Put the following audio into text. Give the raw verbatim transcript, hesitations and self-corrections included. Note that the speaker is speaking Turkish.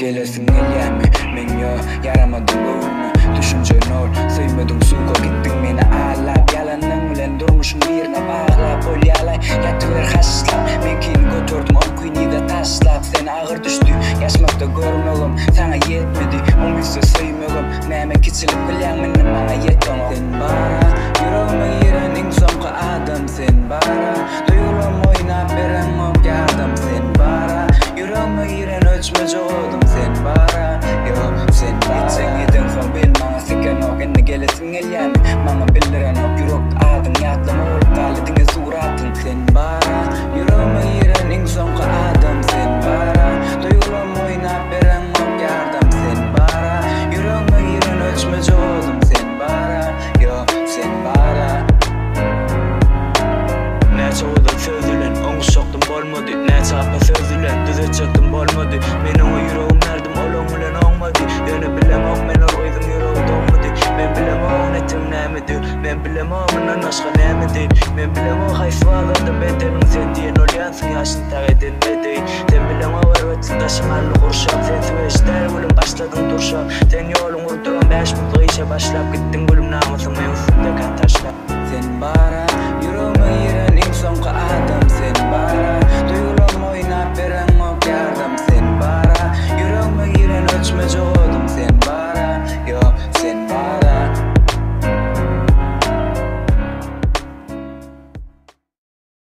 gelesin eleyemi men yo yaramadım öğünü düşünce nol sıymadım suko gittin meni ağlap yalanın bilen durmuşum birine bağlap ol yalay yatıver haslap men kini götürdüm on kuyniga taslap sen ağır düştü yaşmakta görmegim sana yetmedi umilse sıymagım näme kiçilik bilyan meni bana yetem sen bara yüreğime giren eng soňky adam sen bara duygularym oynap beren ok adam sen bara yüreğime giren ölçmece oldum sen bara yo sen bara sen gidin son bil bana siken ok enne gelesin eleyemi bana bildiren ok yürek adın yatlama olup kalidine suratın sen bara yüreğime giren eng soňky adam sen bara duygularym oynap beren ok adam sen bara yüreğime giren ölçmece oldum sen bara yo sen bara näçe olar sözülen oňy şokdum bolmady näçe apa sözülen düzetjekdim bolmady men oňa yüreğim berdim olaň bilen oňmady ýöne bilemok men oýdum yüreği doňmady men bilemok netim nämedir men bilemok mendan başga nämedir men bilemok haýsy wagtda ben tenin sen diýen ol ýansyň ýaşyny tak edilmedi sen bilemok berwetsin daşymaly gurşap sen süýeşler bilen başladyň durşap sen ýoluň urduran beş mutly işe başlap gitdiň gülüm namusymy üstünde kan taşlap sen bara